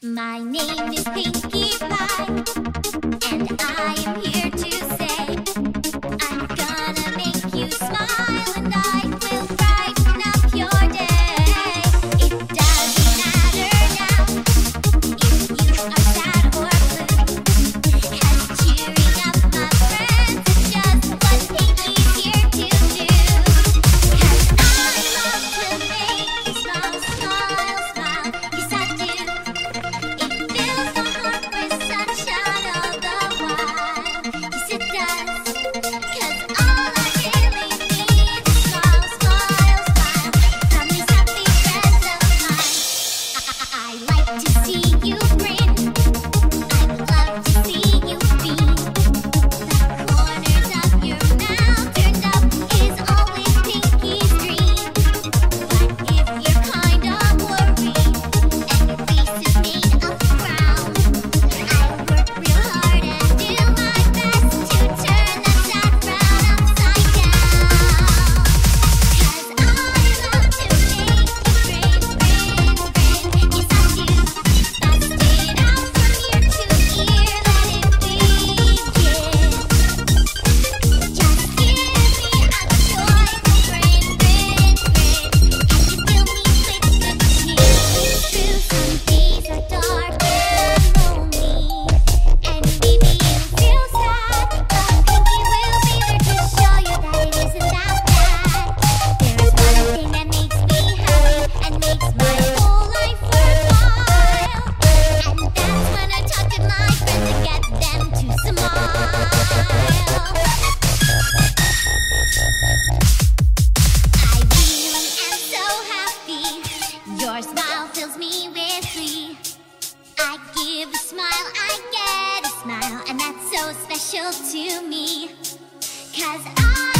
My name is Pinkie Pie, and I am here to say I'm gonna make you smile, and I will brighten up your day. It doesn't matter now if you are sad or blue, 'cause cheering up my friends is just what Pinkie's here to do. 'Cause I love to make you smile, smile, smile. Yes, I do. It fills my heart with sunshine all the while. Yes, it does. 'Cause all I really need is smile, smile, smile from these happy friends of mine. I like to see you grin. I love to see you beam. The corners of your mouth turned up is always Pinkie's dream. But if you're kind of worried and your face is made of frown, I work real hard and do my best to turn that sad frown upside down. 'Cause I love to make you grin, grin, grin. Yes, I do. Bust it out from ear to ear, let it begin. Just give me a joyful grin, grin, grin, and you fill me with good cheer. Through some days are dark and lonely, and maybe you feel sad, but Pinkie will be there to show you that it isn't that bad. There is one thing that makes me happy and makes my whole life worthwhile, and that's when I talk to my friends and get them to smile. I really am so happy. Your smile fills me with glee. I give a smile, I get a smile, and that's so special to me. 'Cause I